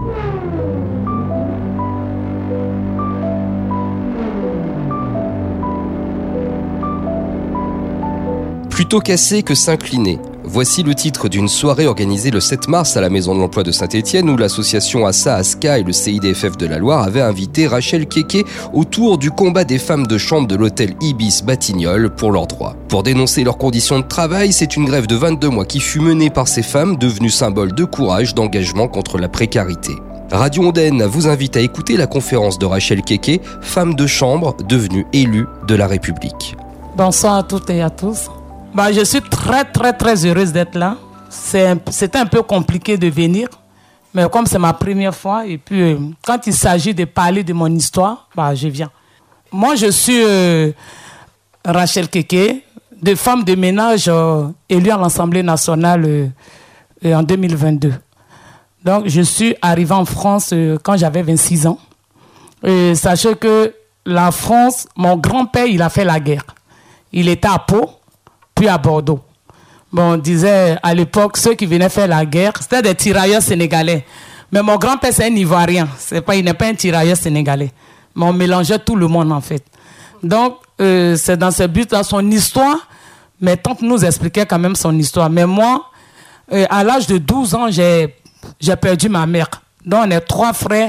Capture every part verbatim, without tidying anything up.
Plutôt casser que s'incliner. Voici le titre d'une soirée organisée le sept mars à la Maison de l'Emploi de Saint-Étienne où l'association Assa Aska et le C I D F F de la Loire avaient invité Rachel Keke autour du combat des femmes de chambre de l'hôtel Ibis Batignolles pour leurs droits. Pour dénoncer leurs conditions de travail, c'est une grève de vingt-deux mois qui fut menée par ces femmes devenues symbole de courage, d'engagement contre la précarité. Radio Ondaine vous invite à écouter la conférence de Rachel Keke, femme de chambre devenue élue de la République. Bonsoir à toutes et à tous. Bah, je suis très très très heureuse d'être là. C'est, c'était un peu compliqué de venir, mais comme c'est ma première fois, et puis euh, quand il s'agit de parler de mon histoire, bah, je viens. Moi, je suis euh, Rachel Keke, de femme de ménage euh, élue à l'Assemblée nationale euh, euh, en deux mille vingt-deux. Donc, je suis arrivée en France euh, quand j'avais vingt-six ans. Et sachez que la France, mon grand-père, il a fait la guerre. Il était à Pau, puis à Bordeaux. Bon, on disait à l'époque, ceux qui venaient faire la guerre, c'était des tirailleurs sénégalais. Mais mon grand-père, c'est un Ivoirien. C'est pas, il n'est pas un tirailleur sénégalais. Mais on mélangeait tout le monde, en fait. Donc, euh, c'est dans ce but-là, son histoire. Mes tantes nous expliquaient quand même son histoire. Mais moi, euh, à l'âge de douze ans, j'ai, j'ai perdu ma mère. Donc, on est trois frères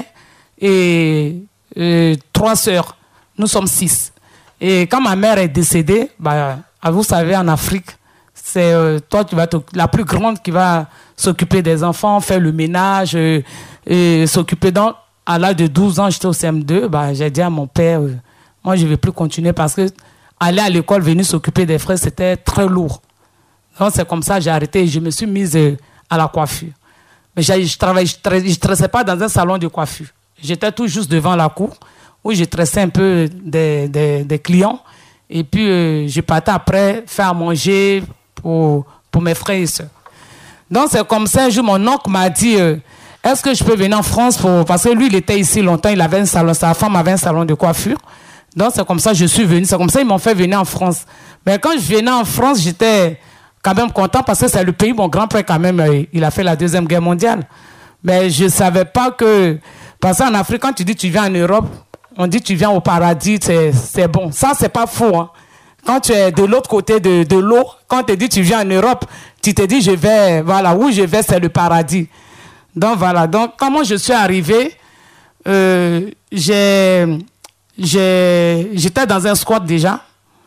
et euh, trois sœurs. Nous sommes six. Et quand ma mère est décédée, bah, vous savez, en Afrique, c'est euh, toi qui vas la plus grande qui va s'occuper des enfants, faire le ménage, euh, et s'occuper. Donc, à l'âge de douze ans, j'étais au C M deux, bah, j'ai dit à mon père, euh, moi, je ne vais plus continuer parce que aller à l'école, venir s'occuper des frères, c'était très lourd. Donc, c'est comme ça que j'ai arrêté et je me suis mise euh, à la coiffure. Mais je ne travaillais je tressais pas dans un salon de coiffure. J'étais tout juste devant la cour où je tressais un peu des, des, des clients. Et puis, euh, je partais après faire à manger pour, pour mes frères et sœurs. Donc, c'est comme ça, un jour, mon oncle m'a dit, euh, est-ce que je peux venir en France pour... Parce que lui, il était ici longtemps, il avait un salon, sa femme avait un salon de coiffure. Donc, c'est comme ça que je suis venue. C'est comme ça qu'ils m'ont fait venir en France. Mais quand je venais en France, j'étais quand même content parce que c'est le pays, mon grand-père, quand même, euh, il a fait la Deuxième Guerre mondiale. Mais je ne savais pas que... Parce qu'en Afrique, quand tu dis tu viens en Europe, on dit tu viens au paradis, c'est, c'est bon. Ça, c'est pas faux. Hein. Quand tu es de l'autre côté de, de l'eau, quand tu te dis tu viens en Europe, tu te dis je vais, voilà, où je vais, c'est le paradis. Donc voilà. Donc, quand moi je suis arrivé, euh, j'ai, j'ai, j'étais dans un squat déjà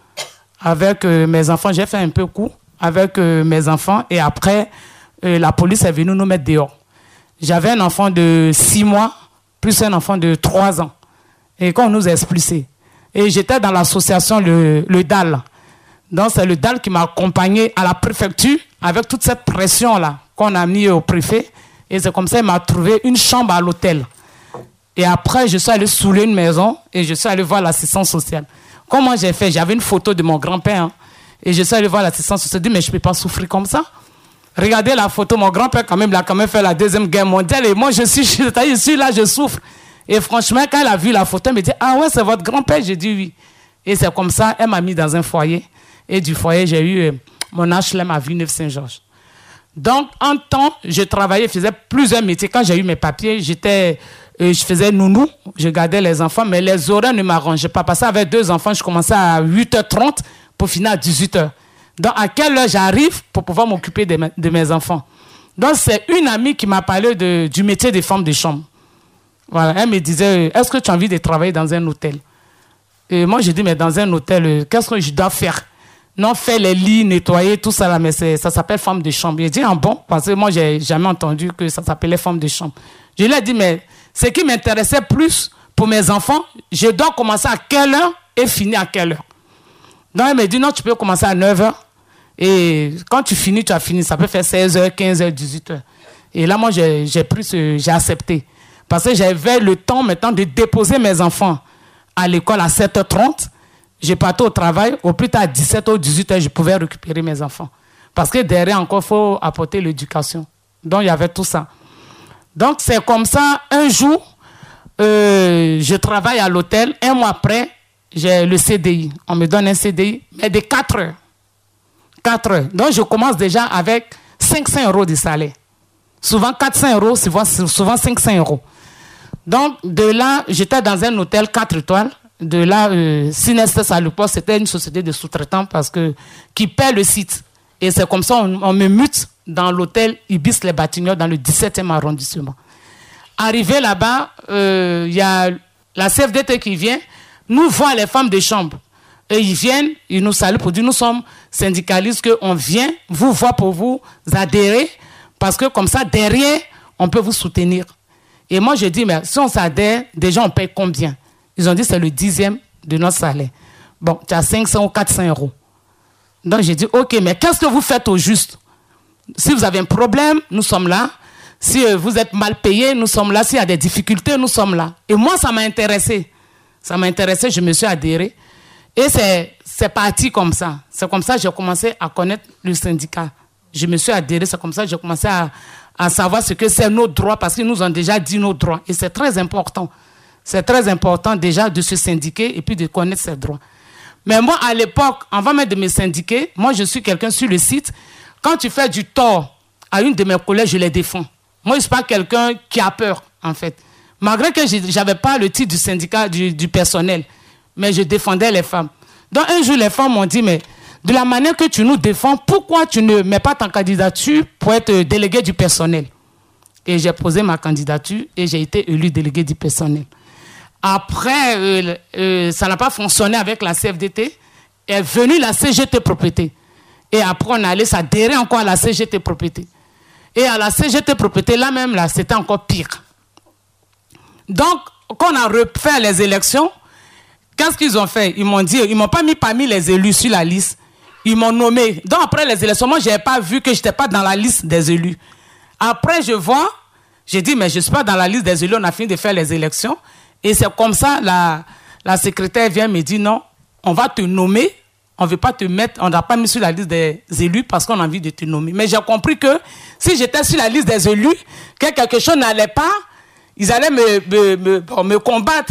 avec euh, mes enfants. J'ai fait un peu coup avec euh, mes enfants et après, euh, la police est venue nous mettre dehors. J'avais un enfant de six mois plus un enfant de trois ans. Et quand on nous a expulsés. Et j'étais dans l'association le, le D A L. Donc c'est le D A L qui m'a accompagné à la préfecture avec toute cette pression-là qu'on a mis au préfet. Et c'est comme ça qu'il m'a trouvé une chambre à l'hôtel. Et après, je suis allé soulever une maison et je suis allé voir l'assistance sociale. Comment j'ai fait? J'avais une photo de mon grand-père. Hein, et je suis allé voir l'assistance sociale. Je dit, mais je ne peux pas souffrir comme ça. Regardez la photo. Mon grand-père, quand même, il a quand même fait la Deuxième Guerre mondiale. Et moi, je suis, je suis là, je souffre. Et franchement, quand elle a vu la photo, elle me dit « Ah ouais, c'est votre grand-père ?» J'ai dit « Oui. » Et c'est comme ça, elle m'a mis dans un foyer. Et du foyer, j'ai eu euh, mon H L M à Villeneuve-Saint-Georges. Donc, en temps, je travaillais, je faisais plusieurs métiers. Quand j'ai eu mes papiers, j'étais, euh, je faisais nounou, je gardais les enfants, mais les horaires ne m'arrangeaient pas. Parce qu'avec deux enfants, je commençais à huit heures trente pour finir à dix-huit heures. Donc, à quelle heure j'arrive pour pouvoir m'occuper de, me, de mes enfants? Donc, c'est une amie qui m'a parlé de, du métier des femmes de chambre. Voilà, elle me disait, est-ce que tu as envie de travailler dans un hôtel? Et moi, j'ai dit, mais dans un hôtel, qu'est-ce que je dois faire? Non, faire les lits, nettoyer, tout ça, là, mais c'est, ça s'appelle femme de chambre. J'ai dit, ah bon? Parce que moi, j'ai jamais entendu que ça s'appelait femme de chambre. Je lui ai dit, mais ce qui m'intéressait plus pour mes enfants, je dois commencer à quelle heure et finir à quelle heure? Donc, elle me dit, non, tu peux commencer à neuf heures. Et quand tu finis, tu as fini. Ça peut faire seize heures, quinze heures, dix-huit heures. Et là, moi, j'ai, j'ai, plus, j'ai accepté. Parce que j'avais le temps maintenant de déposer mes enfants à l'école à sept heures trente. Je partais au travail. Au plus tard, à dix-sept heures, dix-huit heures, je pouvais récupérer mes enfants. Parce que derrière, encore, il faut apporter l'éducation. Donc, il y avait tout ça. Donc, c'est comme ça. Un jour, euh, je travaille à l'hôtel. Un mois après, j'ai le C D I. On me donne un C D I, mais de quatre heures. quatre heures. Donc, je commence déjà avec cinq cents euros de salaire. Souvent quatre cents euros, souvent, souvent cinq cents euros. Donc, de là, j'étais dans un hôtel quatre étoiles. De là, euh, Synestes à l'époque, c'était une société de sous-traitants parce que, qui paie le site. Et c'est comme ça, on, on me mute dans l'hôtel Ibis Les Batignolles dans le dix-septième arrondissement. Arrivé là-bas, il euh, y a la C F D T qui vient, nous voit les femmes de chambre. Et ils viennent, ils nous saluent pour dire nous sommes syndicalistes, qu'on vient vous voir pour vous adhérer, parce que comme ça, derrière, on peut vous soutenir. Et moi, je dis, mais si on s'adhère, déjà, on paye combien? Ils ont dit, c'est le dixième de notre salaire. Bon, tu as cinq cents ou quatre cents euros. Donc, j'ai dit, OK, mais qu'est-ce que vous faites au juste? Si vous avez un problème, nous sommes là. Si euh, vous êtes mal payé, nous sommes là. S'il y a des difficultés, nous sommes là. Et moi, ça m'a intéressé. Ça m'a intéressé, je me suis adhéré. Et c'est, c'est parti comme ça. C'est comme ça que j'ai commencé à connaître le syndicat. Je me suis adhéré, c'est comme ça que j'ai commencé à, à savoir ce que c'est nos droits, parce qu'ils nous ont déjà dit nos droits. Et c'est très important. C'est très important déjà de se syndiquer et puis de connaître ses droits. Mais moi, à l'époque, avant même de me syndiquer, moi, je suis quelqu'un sur le site. Quand tu fais du tort à une de mes collègues, je les défends. Moi, je ne suis pas quelqu'un qui a peur, en fait. Malgré que je n'avais pas le titre du syndicat du, du personnel, mais je défendais les femmes. Donc, un jour, les femmes m'ont dit, mais de la manière que tu nous défends, pourquoi tu ne mets pas ta candidature pour être délégué du personnel? Et j'ai posé ma candidature et j'ai été élu délégué du personnel. Après, euh, euh, ça n'a pas fonctionné avec la C F D T. Est venue la C G T Propriété. Et après, on allait s'adhérer encore à la C G T Propriété. Et à la C G T Propriété, là même, là, c'était encore pire. Donc, quand on a refait les élections, qu'est-ce qu'ils ont fait? Ils m'ont dit, ils ne m'ont pas mis parmi les élus sur la liste. Ils m'ont nommé. Donc, après les élections, moi, je n'avais pas vu que je n'étais pas dans la liste des élus. Après, je vois, j'ai dit, mais je ne suis pas dans la liste des élus, on a fini de faire les élections. Et c'est comme ça, la, la secrétaire vient me dire, non, on va te nommer, on ne veut pas te mettre, on n'a pas mis sur la liste des élus parce qu'on a envie de te nommer. Mais j'ai compris que si j'étais sur la liste des élus, que quelque chose n'allait pas, ils allaient me, me, me, bon, me combattre.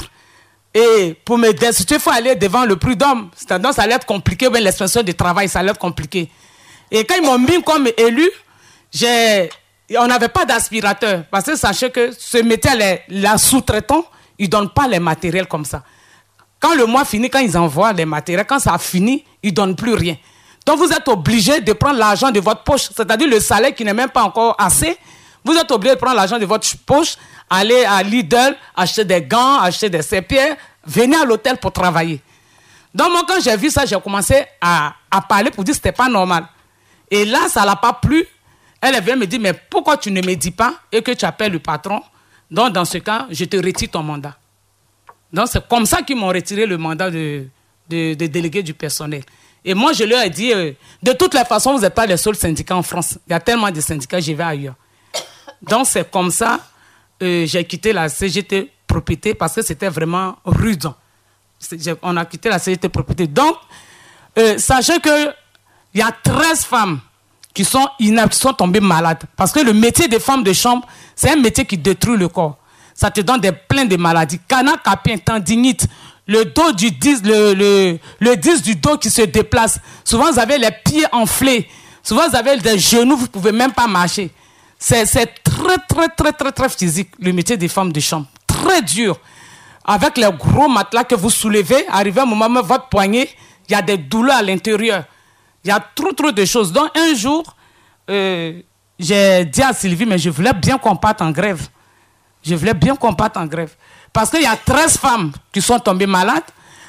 Et pour me destituer, il faut aller devant le prud'homme. C'est-à-dire, ça allait être compliqué, mais l'inspection du travail, ça allait être compliqué. Et quand ils m'ont mis comme élu, j'ai, on n'avait pas d'aspirateur. Parce que sachez que ce métier, les, la sous-traitant, ils ne donnent pas les matériels comme ça. Quand le mois finit, quand ils envoient les matériels, quand ça a fini, ils ne donnent plus rien. Donc, vous êtes obligé de prendre l'argent de votre poche, c'est-à-dire le salaire qui n'est même pas encore assez. Vous êtes obligé de prendre l'argent de votre poche, aller à Lidl, acheter des gants, acheter des serpillères, venir à l'hôtel pour travailler. Donc, moi, quand j'ai vu ça, j'ai commencé à, à parler pour dire que ce n'était pas normal. Et là, ça ne l'a pas plu. Elle vient me dire, mais pourquoi tu ne me dis pas et que tu appelles le patron? Donc, dans ce cas, je te retire ton mandat. Donc, c'est comme ça qu'ils m'ont retiré le mandat de, de, de délégué du personnel. Et moi, je leur ai dit, euh, de toutes les façons, vous n'êtes pas les seuls syndicats en France. Il y a tellement de syndicats, j'y vais ailleurs. Donc, c'est comme ça euh, j'ai quitté la C G T Propriété parce que c'était vraiment rude. On a quitté la C G T Propriété. Donc, euh, sachez qu'il y a treize femmes qui sont inaptes, qui sont tombées malades. Parce que le métier des femmes de chambre, c'est un métier qui détruit le corps. Ça te donne des, plein de maladies. Canal carpien, tendinite, le dos du disque, le, le, le disque du dos qui se déplace. Souvent, vous avez les pieds enflés. Souvent, vous avez des genoux, vous ne pouvez même pas marcher. C'est, c'est très, très, très, très, très physique, le métier des femmes de chambre. Très dur. Avec les gros matelas que vous soulevez, arrivé à un moment, votre poignet, il y a des douleurs à l'intérieur. Il y a trop, trop de choses. Donc, un jour, euh, j'ai dit à Sylvie, mais je voulais bien qu'on parte en grève. Je voulais bien qu'on parte en grève. Parce qu'il y a treize femmes qui sont tombées malades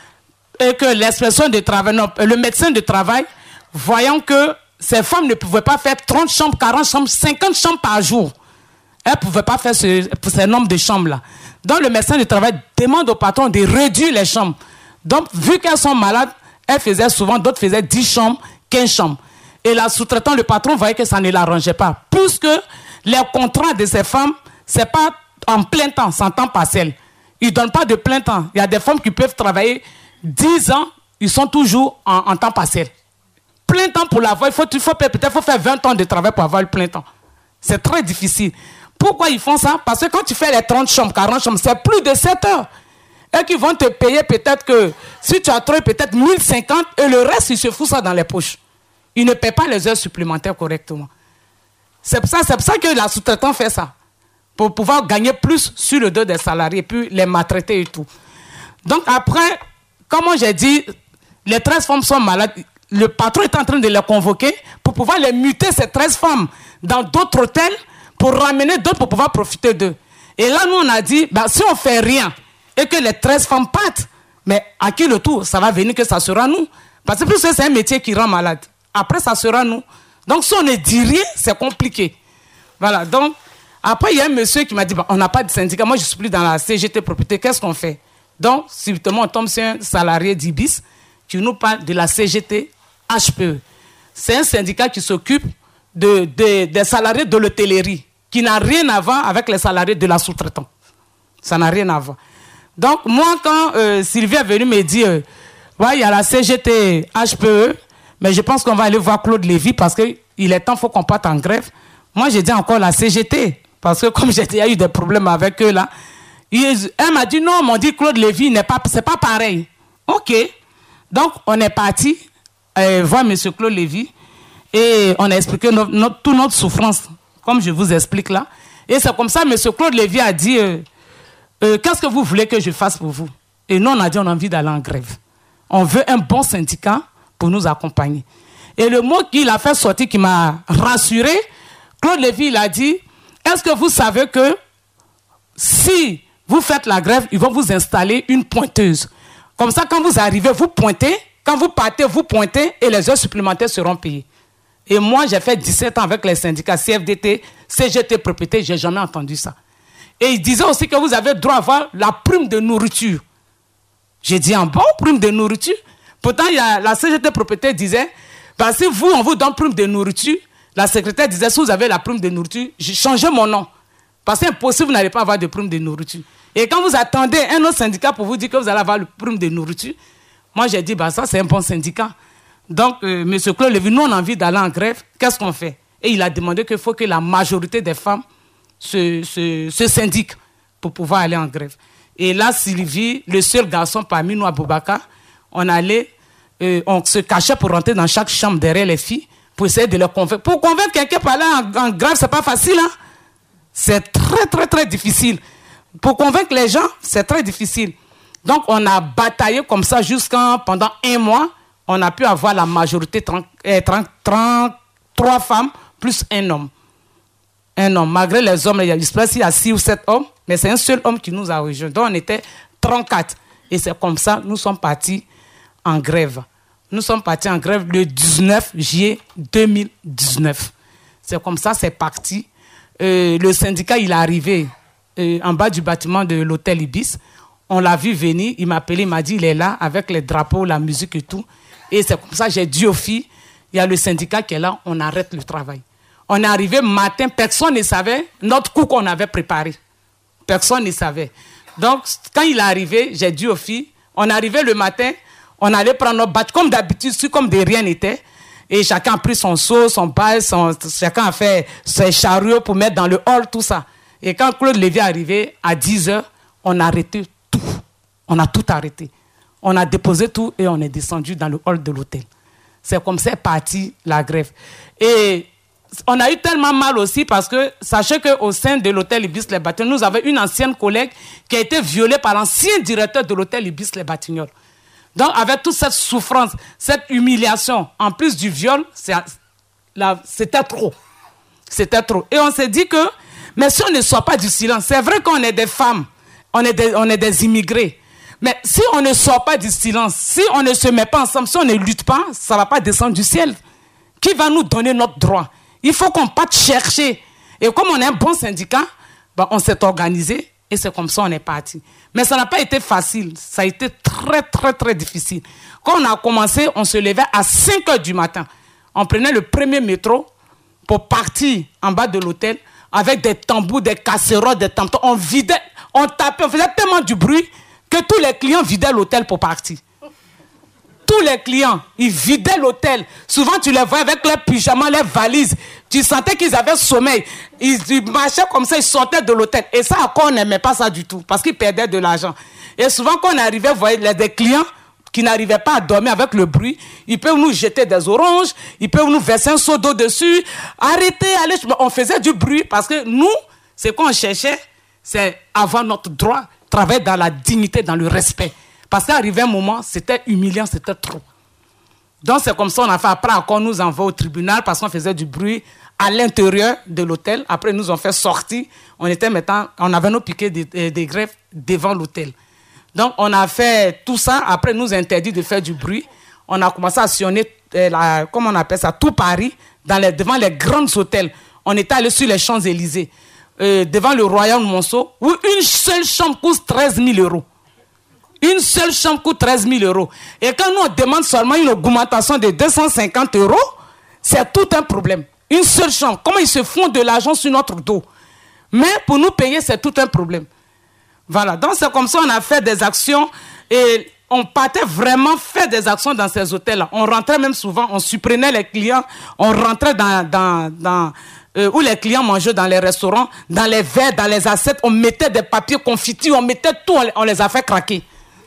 et que l'inspection de travail, non, le médecin de travail, voyant que ces femmes ne pouvaient pas faire trente chambres, quarante chambres, cinquante chambres par jour. Elles ne pouvaient pas faire ce, ce nombre de chambres-là. Donc, le médecin de travail demande au patron de réduire les chambres. Donc, vu qu'elles sont malades, elles faisaient souvent, d'autres faisaient dix chambres, quinze chambres. Et la sous-traitant, le patron voyait que ça ne l'arrangeait pas. Puisque les contrats de ces femmes, ce n'est pas en plein temps, c'est en temps partiel. Ils ne donnent pas de plein temps. Il y a des femmes qui peuvent travailler dix ans, ils sont toujours en, en temps partiel. Plein temps pour l'avoir, il faut, il faut peut-être faut faire vingt ans de travail pour avoir le plein temps. C'est très difficile. Pourquoi ils font ça? Parce que quand tu fais les trente chambres, quarante chambres, c'est plus de sept heures. Et qu'ils vont te payer peut-être que, si tu as trouvé peut-être mille cinquante, et le reste, ils se foutent ça dans les poches. Ils ne paient pas les heures supplémentaires correctement. C'est pour ça, c'est pour ça que la sous-traitante fait ça. Pour pouvoir gagner plus sur le dos des salariés, puis les maltraiter et tout. Donc après, comme j'ai dit, les treize femmes sont malades. Le patron est en train de les convoquer pour pouvoir les muter, ces treize femmes, dans d'autres hôtels, pour ramener d'autres pour pouvoir profiter d'eux. Et là, nous, on a dit, bah, si on ne fait rien et que les treize femmes partent, mais à qui le tour? Ça va venir que ça sera nous. Parce que plus c'est un métier qui rend malade. Après, ça sera nous. Donc, si on ne dit rien, c'est compliqué. Voilà. Donc, après, il y a un monsieur qui m'a dit, bah, on n'a pas de syndicat. Moi, je ne suis plus dans la C G T propriété. Qu'est-ce qu'on fait? Donc, subitement, on tombe sur un salarié d'Ibis qui nous parle de la C G T H P E. C'est un syndicat qui s'occupe de, de, des salariés de l'hôtellerie, qui n'a rien à voir avec les salariés de la sous-traitance. Ça n'a rien à voir. Donc, moi, quand euh, Sylvie est venue me dire, euh, ouais, il y a la C G T H P E, mais je pense qu'on va aller voir Claude Lévy parce qu'il est temps, il faut qu'on parte en grève. Moi, j'ai dit encore la C G T, parce que comme j'ai dit, il y a eu des problèmes avec eux là. Il, elle m'a dit non, m'ont dit Claude Lévy, n'est pas, c'est pas pareil. Ok. Donc, on est parti euh, voir M. Claude Lévy et on a expliqué notre, notre, toute notre souffrance, comme je vous explique là. Et c'est comme ça, M. Claude Lévy a dit, euh, euh, qu'est-ce que vous voulez que je fasse pour vous? Et nous, on a dit, on a envie d'aller en grève. On veut un bon syndicat pour nous accompagner. Et le mot qu'il a fait sortir, qui m'a rassuré, Claude Lévy, il a dit, est-ce que vous savez que si vous faites la grève, ils vont vous installer une pointeuse. Comme ça, quand vous arrivez, vous pointez. Quand vous partez, vous pointez et les heures supplémentaires seront payées. Et moi, j'ai fait dix-sept ans avec les syndicats C F D T, C G T Propriété, je n'ai jamais entendu ça. Et il disait aussi que vous avez droit à avoir la prime de nourriture. J'ai dit, un bon prime de nourriture. Pourtant, il y a, la C G T Propriété disait, bah, si vous, on vous donne prime de nourriture, la secrétaire disait, si vous avez la prime de nourriture, changez mon nom. Parce que c'est impossible, vous n'allez pas avoir de prime de nourriture. Et quand vous attendez un autre syndicat pour vous dire que vous allez avoir le prime de nourriture, moi j'ai dit, bah, ça c'est un bon syndicat. Donc, euh, M. Claude Lévy, nous on a envie d'aller en grève, qu'est-ce qu'on fait? Et il a demandé qu'il faut que la majorité des femmes se, se, se syndiquent pour pouvoir aller en grève. Et là, Sylvie, le seul garçon parmi nous à Boubacar, on allait, euh, on se cachait pour rentrer dans chaque chambre derrière les filles pour essayer de les convaincre. Pour convaincre quelqu'un par là en, en grève, c'est pas facile, hein? C'est très, très, très difficile. Pour convaincre les gens, c'est très difficile. Donc, on a bataillé comme ça jusqu'à pendant un mois. On a pu avoir la majorité, trente, trente-trois femmes plus un homme. Un homme. Malgré les hommes, il y a, il y a six ou sept hommes, mais c'est un seul homme qui nous a rejoints. Donc, on était trente-quatre. Et c'est comme ça, nous sommes partis en grève. Nous sommes partis en grève le dix-neuf juillet deux mille dix-neuf. C'est comme ça, c'est parti. Euh, le syndicat, il est arrivé euh, en bas du bâtiment de l'hôtel Ibis. On l'a vu venir, il m'a appelé, il m'a dit, il est là avec les drapeaux, la musique et tout. Et c'est comme ça, j'ai dit aux filles, il y a le syndicat qui est là, on arrête le travail. On est arrivé matin, personne ne savait notre coup qu'on avait préparé. Personne ne savait. Donc, quand il est arrivé, j'ai dit aux filles, on est arrivé le matin, on allait prendre notre badge, comme d'habitude, comme de rien n'était. Et chacun a pris son seau, son bail, son, chacun a fait ses chariots pour mettre dans le hall, tout ça. Et quand Claude Lévy est arrivé, à dix heures, on a arrêté tout. On a tout arrêté. On a déposé tout et on est descendu dans le hall de l'hôtel. C'est comme ça est partie la grève. Et on a eu tellement mal aussi parce que, sachez qu'au sein de l'hôtel Ibis Les Batignolles, nous avons une ancienne collègue qui a été violée par l'ancien directeur de l'hôtel Ibis Les Batignolles. Donc, avec toute cette souffrance, cette humiliation, en plus du viol, c'était trop. C'était trop. Et on s'est dit que, mais si on ne sort pas du silence, c'est vrai qu'on est des femmes, on est des, on est des immigrés. Mais si on ne sort pas du silence, si on ne se met pas ensemble, si on ne lutte pas, ça ne va pas descendre du ciel. Qui va nous donner notre droit? Il faut qu'on parte chercher. Et comme on est un bon syndicat, ben on s'est organisé et c'est comme ça qu'on est parti. Mais ça n'a pas été facile. Ça a été très, très, très difficile. Quand on a commencé, on se levait à cinq heures du matin. On prenait le premier métro pour partir en bas de l'hôtel avec des tambours, des casseroles, des tam-tams. On vidait, on tapait, on faisait tellement du bruit que tous les clients vidaient l'hôtel pour partir. Tous les clients, ils vidaient l'hôtel. Souvent, tu les voyais avec leurs pyjamas, leurs valises. Tu sentais qu'ils avaient sommeil. Ils, ils marchaient comme ça, ils sortaient de l'hôtel. Et ça, encore, on n'aimait pas ça du tout, parce qu'ils perdaient de l'argent. Et souvent, quand on arrivait, vous voyez, les des clients, qui n'arrivaient pas à dormir avec le bruit, ils peuvent nous jeter des oranges, ils peuvent nous verser un seau d'eau dessus. Arrêtez, allez. On faisait du bruit parce que nous, ce qu'on cherchait, c'est avoir notre droit, travailler dans la dignité, dans le respect. Parce qu'arrivé un moment, c'était humiliant, c'était trop. Donc c'est comme ça on a fait. Après, encore nous envoie au tribunal parce qu'on faisait du bruit à l'intérieur de l'hôtel. Après, nous ont fait sortir. On était maintenant, on avait nos piquets des, des greffes devant l'hôtel. Donc, on a fait tout ça. Après, nous a interdit de faire du bruit. On a commencé à sillonner, euh, la, comment on appelle ça, tout Paris, dans les, devant les grands hôtels. On était allé sur les Champs-Élysées, euh, devant le Royal Monceau, où une seule chambre coûte treize mille euros. Une seule chambre coûte treize mille euros. Et quand nous, on demande seulement une augmentation de deux cent cinquante euros, c'est tout un problème. Une seule chambre. Comment ils se font de l'argent sur notre dos? Mais pour nous payer, c'est tout un problème. Voilà. Donc, c'est comme ça qu'on a fait des actions et on partait vraiment faire des actions dans ces hôtels-là. On rentrait même souvent, on supprimait les clients, on rentrait dans, dans, dans euh, où les clients mangeaient dans les restaurants, dans les verres, dans les assiettes, on mettait des papiers confitures, on mettait tout, on les a fait craquer.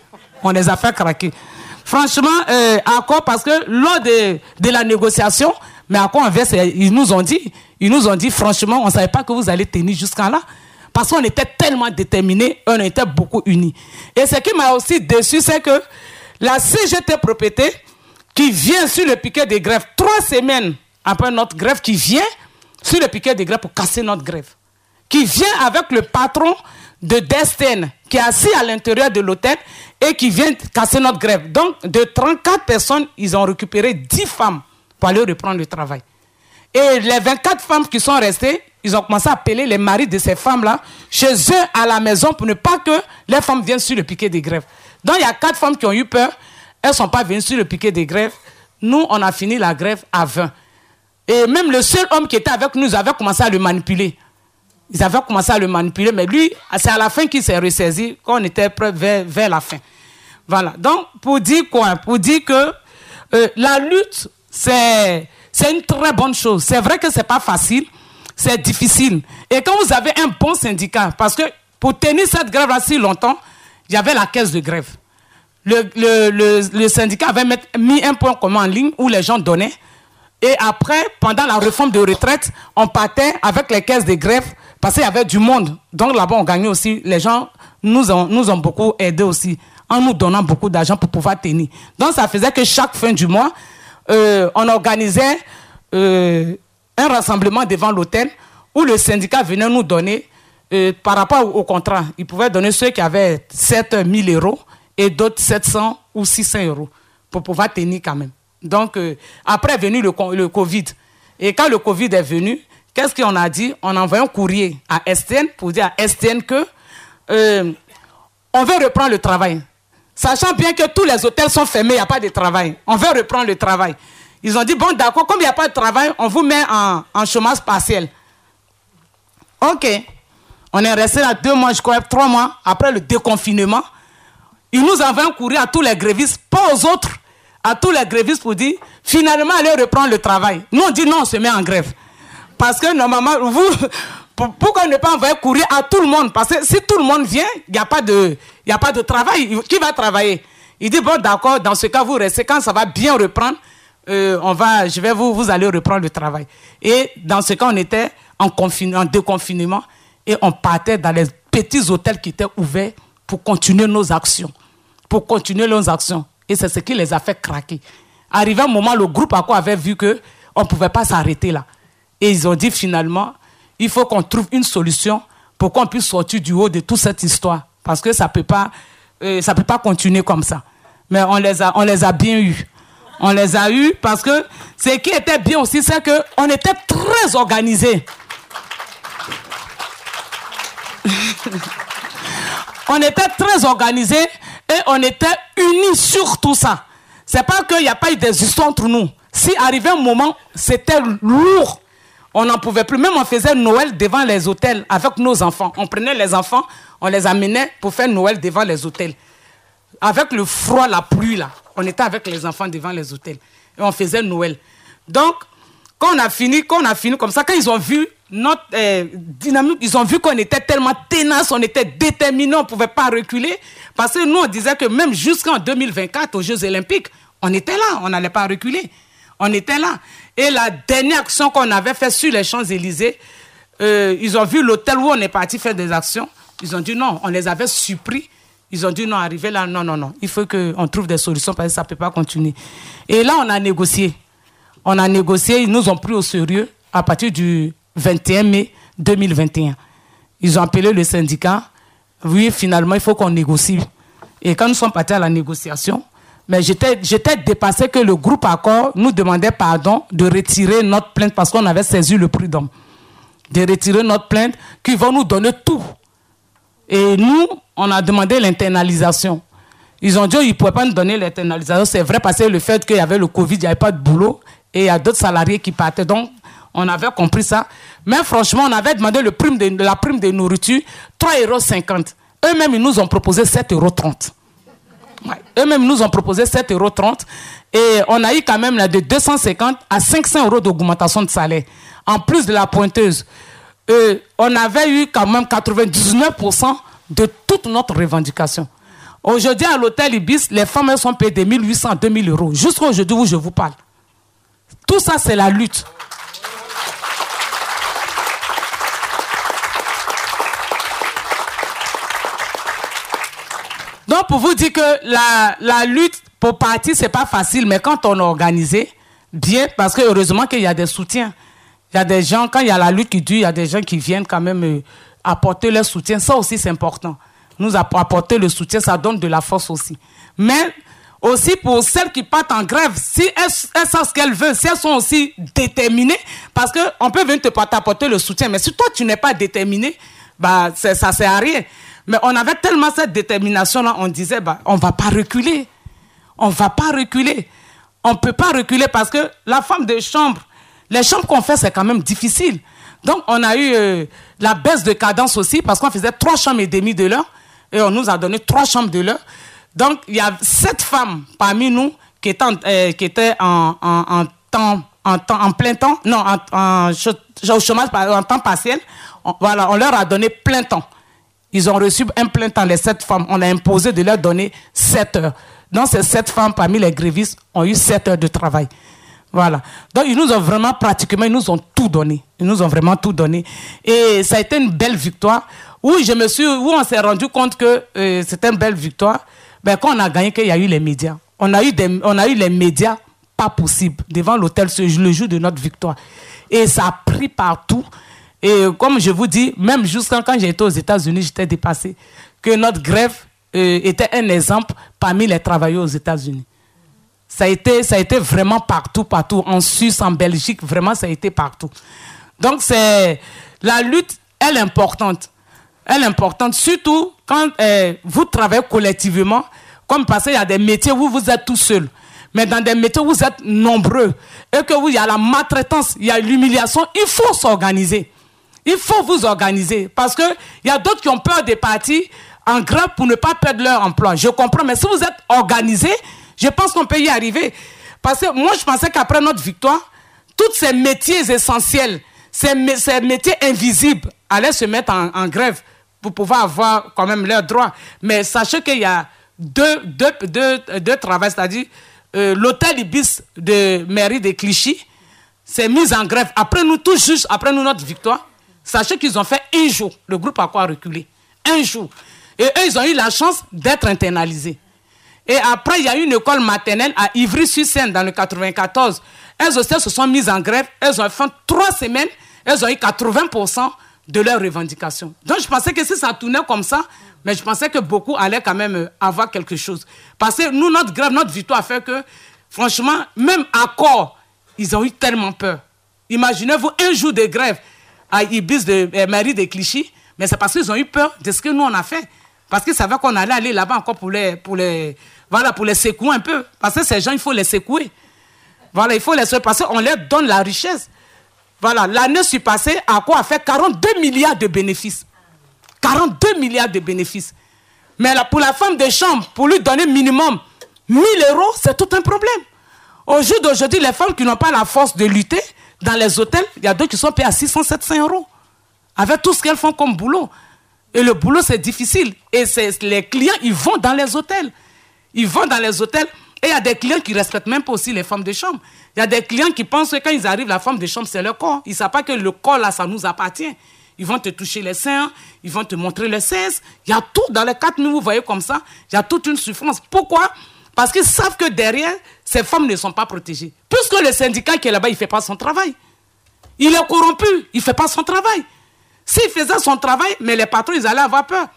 On les a fait craquer. Franchement, euh, encore parce que lors de, de la négociation, mais à quoi on verse, ils nous ont dit, ils nous ont dit, franchement, on ne savait pas que vous allez tenir jusqu'à là. Parce qu'on était tellement déterminés, on était beaucoup unis. Et ce qui m'a aussi déçu, c'est que la C G T Propriété, qui vient sur le piquet de grève, trois semaines après notre grève, qui vient sur le piquet de grève pour casser notre grève, qui vient avec le patron de Destin, qui est assis à l'intérieur de l'hôtel et qui vient casser notre grève. Donc, de trente-quatre personnes, ils ont récupéré dix femmes pour aller reprendre le travail. Et les vingt-quatre femmes qui sont restées, ils ont commencé à appeler les maris de ces femmes-là chez eux à la maison pour ne pas que les femmes viennent sur le piquet de grève. Donc, il y a quatre femmes qui ont eu peur. Elles ne sont pas venues sur le piquet de grève. Nous, on a fini la grève à vingt. Et même le seul homme qui était avec nous, ils avaient commencé à le manipuler. Ils avaient commencé à le manipuler, mais lui, c'est à la fin qu'il s'est ressaisi, quand on était près vers, vers la fin. Voilà. Donc, pour dire quoi? Pour dire que euh, la lutte, c'est, c'est une très bonne chose. C'est vrai que ce n'est pas facile, c'est difficile. Et quand vous avez un bon syndicat, parce que pour tenir cette grève si longtemps, il y avait la caisse de grève. Le, le, le, le syndicat avait mis un point commun en ligne où les gens donnaient. Et après, pendant la réforme de retraite, on partait avec les caisses de grève parce qu'il y avait du monde. Donc là-bas, on gagnait aussi. Les gens nous ont, nous ont beaucoup aidés aussi en nous donnant beaucoup d'argent pour pouvoir tenir. Donc ça faisait que chaque fin du mois, euh, on organisait euh, un rassemblement devant l'hôtel où le syndicat venait nous donner, euh, par rapport au, au contrat, il pouvait donner ceux qui avaient sept mille euros et d'autres sept cents ou six cents euros pour pouvoir tenir quand même. Donc, euh, après est venu le, le Covid. Et quand le Covid est venu, qu'est-ce qu'on a dit? On a envoyé un courrier à S T N pour dire à S T N que euh, on veut reprendre le travail. Sachant bien que tous les hôtels sont fermés, il n'y a pas de travail. On veut reprendre le travail. Ils ont dit, bon, d'accord, comme il n'y a pas de travail, on vous met en, en chômage partiel. OK. On est resté là deux mois, je crois, trois mois, après le déconfinement. Ils nous envoient un courrier à tous les grévistes, pas aux autres, à tous les grévistes pour dire, finalement, allez reprendre le travail. Nous, on dit non, on se met en grève. Parce que normalement, vous, pourquoi ne pas envoyer courrier à tout le monde? Parce que si tout le monde vient, il n'y a pas de, il n'y a pas de travail. Qui va travailler? Il dit, bon, d'accord, dans ce cas, vous restez. Quand ça va bien reprendre, euh, on va, je vais vous, vous allez reprendre le travail. Et dans ce cas, on était en, confin- en déconfinement et on partait dans les petits hôtels qui étaient ouverts pour continuer nos actions. Pour continuer nos actions. Et c'est ce qui les a fait craquer. Arrivé un moment, le groupe ACO avait vu qu'on ne pouvait pas s'arrêter là. Et ils ont dit finalement, il faut qu'on trouve une solution pour qu'on puisse sortir du haut de toute cette histoire. Parce que ça ne peut pas, euh, ça peut pas continuer comme ça. Mais on les a, on les a bien eus. On les a eus parce que ce qui était bien aussi, c'est qu'on était très organisés. On était très organisés et on était unis sur tout ça. C'est pas qu'il n'y a pas eu des histoires entre nous. Si arrivait un moment, c'était lourd. On n'en pouvait plus. Même on faisait Noël devant les hôtels avec nos enfants. On prenait les enfants, on les amenait pour faire Noël devant les hôtels. Avec le froid, la pluie, là. On était avec les enfants devant les hôtels. Et on faisait Noël. Donc, quand on a fini, quand on a fini comme ça, quand ils ont vu notre euh, dynamique, ils ont vu qu'on était tellement ténace, on était déterminés, on ne pouvait pas reculer. Parce que nous, on disait que même jusqu'en deux mille vingt-quatre, aux Jeux Olympiques, on était là, on n'allait pas reculer. On était là. Et la dernière action qu'on avait faite sur les Champs-Élysées, euh, ils ont vu l'hôtel où on est parti faire des actions. Ils ont dit non, on les avait surpris. Ils ont dit non, arrivé là, non, non, non. Il faut qu'on trouve des solutions parce que ça ne peut pas continuer. Et là, on a négocié. On a négocié, ils nous ont pris au sérieux à partir du vingt et un mai deux mille vingt et un. Ils ont appelé le syndicat. Oui, finalement, il faut qu'on négocie. Et quand nous sommes partis à la négociation, mais j'étais, j'étais dépassé que le groupe Accor nous demandait pardon de retirer notre plainte parce qu'on avait saisi le prud'homme. De retirer notre plainte, qu'ils vont nous donner tout. Et nous, on a demandé l'internalisation. Ils ont dit qu'ils ne pouvaient pas nous donner l'internalisation. C'est vrai parce que le fait qu'il y avait le Covid, il n'y avait pas de boulot. Et il y a d'autres salariés qui partaient. Donc, on avait compris ça. Mais franchement, on avait demandé le prime de, la prime de nourriture, trois euros cinquante. Eux-mêmes, ils nous ont proposé sept euros trente. Ouais. Eux-mêmes, ils nous ont proposé sept euros trente. Et on a eu quand même là, de deux cent cinquante à cinq cents euros d'augmentation de salaire. En plus de la pointeuse, euh, on avait eu quand même quatre-vingt-dix-neuf pour cent de toute notre revendication. Aujourd'hui, à l'hôtel Ibis, les femmes elles sont payées de mille huit cents à deux mille euros. Jusqu'à aujourd'hui où je vous parle. Tout ça, c'est la lutte. Donc, pour vous dire que la, la lutte pour partir, ce n'est pas facile, mais quand on est organisé, bien, parce que heureusement qu'il y a des soutiens. Il y a des gens, quand il y a la lutte qui dure, il y a des gens qui viennent quand même euh, apporter leur soutien. Ça aussi, c'est important. Nous apporter le soutien, ça donne de la force aussi. Mais aussi pour celles qui partent en grève, si elles, elles savent ce qu'elles veulent, si elles sont aussi déterminées, parce qu'on peut venir t'apporter le soutien, mais si toi, tu n'es pas déterminé, bah, ça ne sert à rien. Mais on avait tellement cette détermination-là, on disait, bah, on ne va pas reculer. On ne va pas reculer. On ne peut pas reculer parce que la femme de chambre, les chambres qu'on fait, c'est quand même difficile. Donc, on a eu euh, la baisse de cadence aussi parce qu'on faisait trois chambres et demie de l'heure et on nous a donné trois chambres de l'heure. Donc, il y a sept femmes parmi nous qui étaient en, euh, qui étaient en, en, en, temps, en, temps, en plein temps, non, en, en, au chômage, en temps partiel. On, voilà, on leur a donné plein temps. Ils ont reçu un plein temps, les sept femmes. On a imposé de leur donner sept heures. Donc, ces sept femmes, parmi les grévistes, ont eu sept heures de travail. Voilà. Donc, ils nous ont vraiment, pratiquement, ils nous ont tout donné. Ils nous ont vraiment tout donné. Et ça a été une belle victoire. Où je me suis, où on s'est rendu compte que euh, c'était une belle victoire. Ben, quand on a gagné, qu'il y a eu les médias. On a eu, des, on a eu les médias pas possible devant l'hôtel le jour de notre victoire. Et ça a pris partout. Et comme je vous dis, même jusqu'à quand j'ai été aux États-Unis, j'étais dépassé. Que notre grève euh, était un exemple parmi les travailleurs aux États-Unis. Ça a été, ça a été vraiment partout, partout. En Suisse, en Belgique, vraiment, ça a été partout. Donc, c'est, la lutte, elle est importante. Elle est importante, surtout quand euh, vous travaillez collectivement, comme parce qu'il y a des métiers où vous êtes tout seul. Mais dans des métiers où vous êtes nombreux, et que vous, il y a la maltraitance, il y a l'humiliation, il faut s'organiser. Il faut vous organiser. Parce qu'il y a d'autres qui ont peur de partir en grève pour ne pas perdre leur emploi. Je comprends, mais si vous êtes organisé, je pense qu'on peut y arriver. Parce que moi, je pensais qu'après notre victoire, tous ces métiers essentiels, ces, ces métiers invisibles, allaient se mettre en, en grève pour pouvoir avoir quand même leurs droits. Mais sachez qu'il y a deux, deux, deux, deux travails, c'est-à-dire euh, l'hôtel Ibis de mairie de Clichy s'est mis en grève. Après nous, tous juste après nous, notre victoire, sachez qu'ils ont fait un jour. Le groupe a quoi reculé? Un jour. Et eux, ils ont eu la chance d'être internalisés. Et après, il y a eu une école maternelle à Ivry-sur-Seine, dans le quatre-vingt-quatorze. Elles aussi se sont mises en grève. Elles ont fait trois semaines. Elles ont eu quatre-vingts pour cent de leurs revendications. Donc, je pensais que si ça tournait comme ça, mais je pensais que beaucoup allaient quand même avoir quelque chose. Parce que nous, notre grève, notre victoire a fait que, franchement, même Accor, ils ont eu tellement peur. Imaginez-vous un jour de grève à Ibis de euh, mairie de Clichy, mais c'est parce qu'ils ont eu peur de ce que nous, on a fait. Parce qu'ils savaient qu'on allait aller là-bas encore pour les, pour les, voilà, pour les secouer un peu. Parce que ces gens, il faut les secouer. Voilà, il faut les secouer parce qu'on leur donne la richesse. Voilà, l'année surpassée, Accor a fait quarante-deux milliards de bénéfices. quarante-deux milliards de bénéfices. Mais là, pour la femme de chambre, pour lui donner minimum mille euros, c'est tout un problème. Au jour d'aujourd'hui, les femmes qui n'ont pas la force de lutter, Dans les hôtels, il y a d'autres qui sont payés à six cents, sept cents euros. Avec tout ce qu'elles font comme boulot. Et le boulot, c'est difficile. Et c'est, les clients, ils vont dans les hôtels. Ils vont dans les hôtels. Et il y a des clients qui ne respectent même pas aussi les femmes de chambre. Il y a des clients qui pensent que quand ils arrivent, la femme de chambre, c'est leur corps. Ils ne savent pas que le corps, là, ça nous appartient. Ils vont te toucher les seins, ils vont te montrer le sexe. Il y a tout dans les quatre murs, vous voyez comme ça. Il y a toute une souffrance. Pourquoi? Parce qu'ils savent que derrière, ces femmes ne sont pas protégées. Puisque le syndicat qui est là-bas, il ne fait pas son travail. Il est corrompu, il ne fait pas son travail. S'il faisait son travail, mais les patrons, ils allaient avoir peur.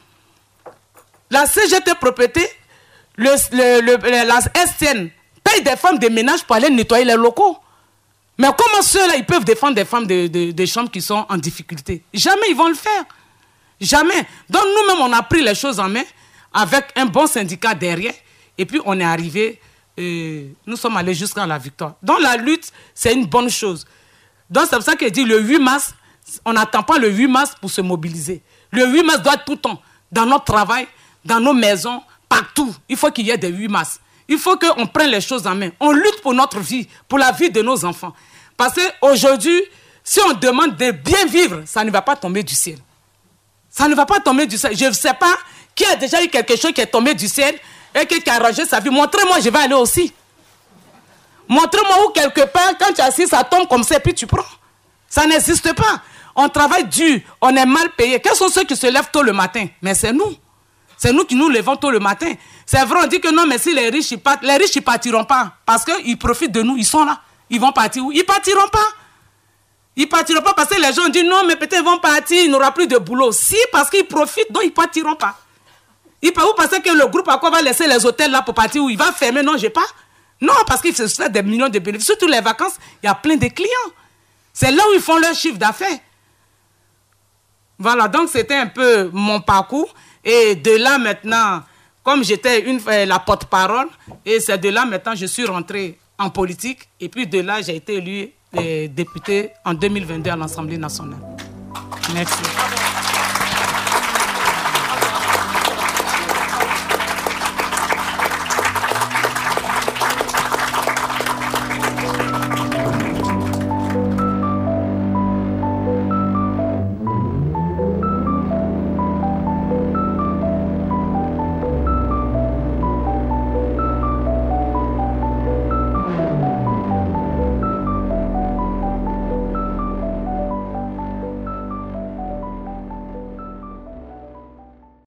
La C G T Propriété, le, le, le, la S T N paye des femmes de ménage pour aller nettoyer les locaux. Mais comment ceux-là, ils peuvent défendre des femmes de, de, de chambres qui sont en difficulté? Jamais ils vont le faire. Jamais. Donc nous-mêmes, on a pris les choses en main avec un bon syndicat derrière. Et puis on est arrivé, euh, nous sommes allés jusqu'à la victoire. Donc la lutte, c'est une bonne chose. Donc c'est pour ça qu'il dit le huit mars, on n'attend pas le huit mars pour se mobiliser. Le huit mars doit être tout le temps, dans notre travail, dans nos maisons, partout. Il faut qu'il y ait des huit mars. Il faut qu'on prenne les choses en main. On lutte pour notre vie, pour la vie de nos enfants. Parce qu'aujourd'hui, si on demande de bien vivre, ça ne va pas tomber du ciel. Ça ne va pas tomber du ciel. Je ne sais pas qui a déjà eu quelque chose qui est tombé du ciel et qui a arrangé sa vie. Montrez-moi, je vais aller aussi. Montrez-moi où quelque part, quand tu es assis, ça tombe comme ça et puis tu prends. Ça n'existe pas. On travaille dur, on est mal payé. Quels sont ceux qui se lèvent tôt le matin? Mais c'est nous. C'est nous qui nous levons tôt le matin. C'est vrai, on dit que non, mais si les riches, ils partent, les riches, ils ne partiront pas. Parce qu'ils profitent de nous, ils sont là. Ils vont partir où? Ils ne partiront pas. Ils ne partiront pas parce que les gens disent non, mais peut-être ils vont partir, il n'aura plus de boulot. Si, parce qu'ils profitent, donc ils ne partiront pas. Ils peuvent vous penser que le groupe à quoi va laisser les hôtels là pour partir où il va fermer? Non, je n'ai pas. Non, parce qu'ils se fait des millions de bénéfices. Surtout les vacances, il y a plein de clients. C'est là où ils font leur chiffre d'affaires. Voilà, donc c'était un peu mon parcours. Et de là maintenant, comme j'étais une, euh, la porte-parole, et c'est de là maintenant je suis rentrée en politique. Et puis de là, j'ai été élue euh, députée en deux mille vingt-deux à l'Assemblée nationale. Merci.